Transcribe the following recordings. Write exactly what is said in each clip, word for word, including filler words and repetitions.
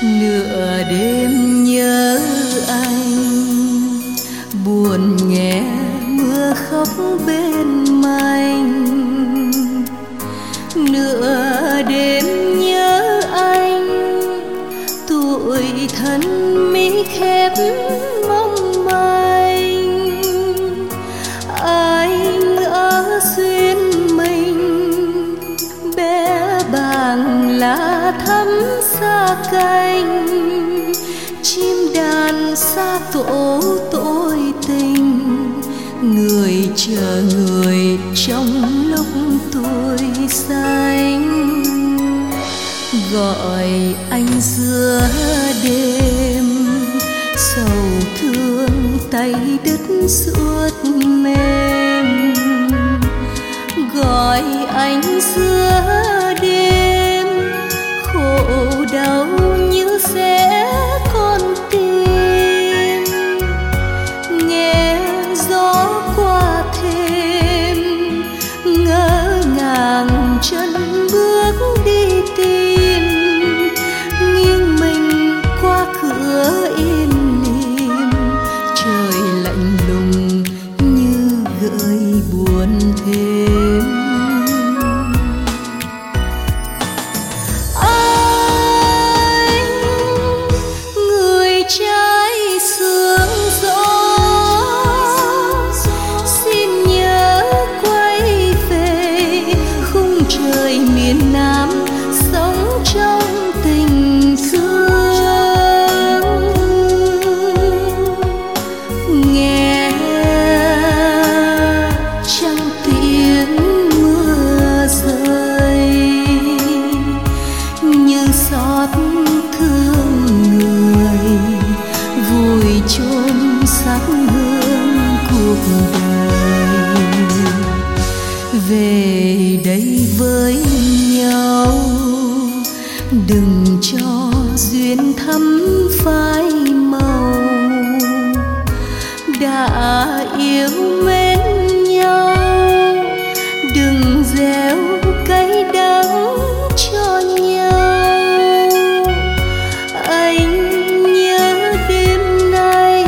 Nửa đêm nhớ anh, buồn nghe mưa khóc bên manh. Nửa đêm nhớ anh, tuổi thân mi khép mong manh. Anh ở duyên mình, bé bàng lá thắm xa cánh. Chim đàn xa tổ tôi tình, người chờ người trong lúc tuổi xanh. Gọi anh giữa đêm, sầu thương tay đứt suốt mềm. Gọi anh giữa đêm, khổ đau như sẽ con tim. Nghe gió qua thềm, ngỡ ngàng chân bước đi tìm. Nghiêng mình qua cửa im lìm, trời lạnh lùng như gợi buồn thêm. Anh, người trai sương gió, xin nhớ quay về khung trời miền Nam, sống trong tình thương. Nghe trăng tiếng mưa rơi, như xót thương người, vùi chôn sắc hương cuộc đời. Về đây với nhau, đừng cho duyên thắm phai màu. Đã yêu mến nhau, đừng gieo cay đắng cho nhau. Anh nhớ đêm nay,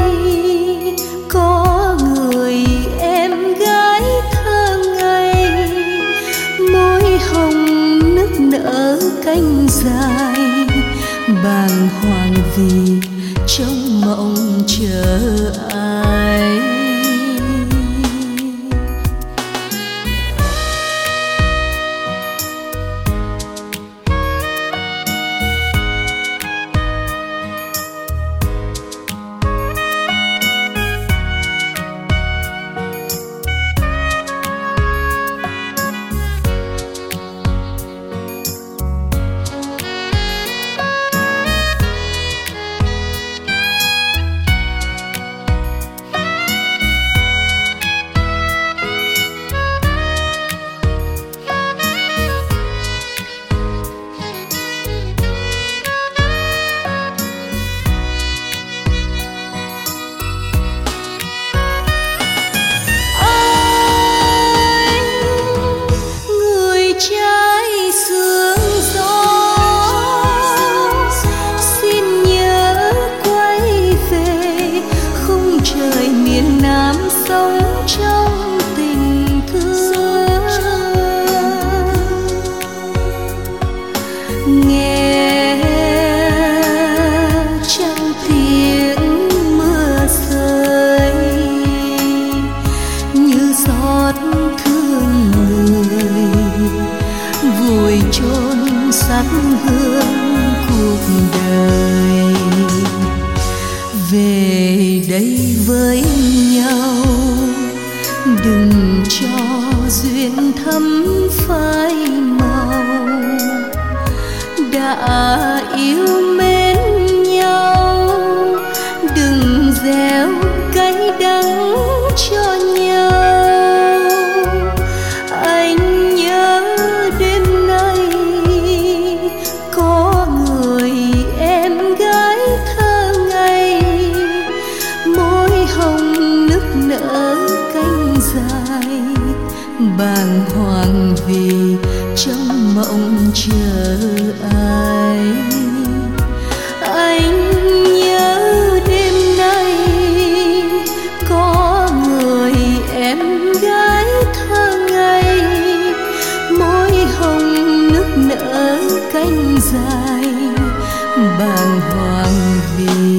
có người em gái thơ ngây. Môi hồng nức nở cánh dài, bàng hoàng vì trong mộng chờ ai. Sắc hương cuộc đời. Về đây với nhau, đừng cho duyên thắm phai màu. Đã yêu mến nhau, đừng gieo cay đắng cho nhau. Anh nhớ đêm nay, có người em gái thơ ngây. Môi hồng nức nở cánh dài, bàng hoàng vì trong mộng chờ ai. về.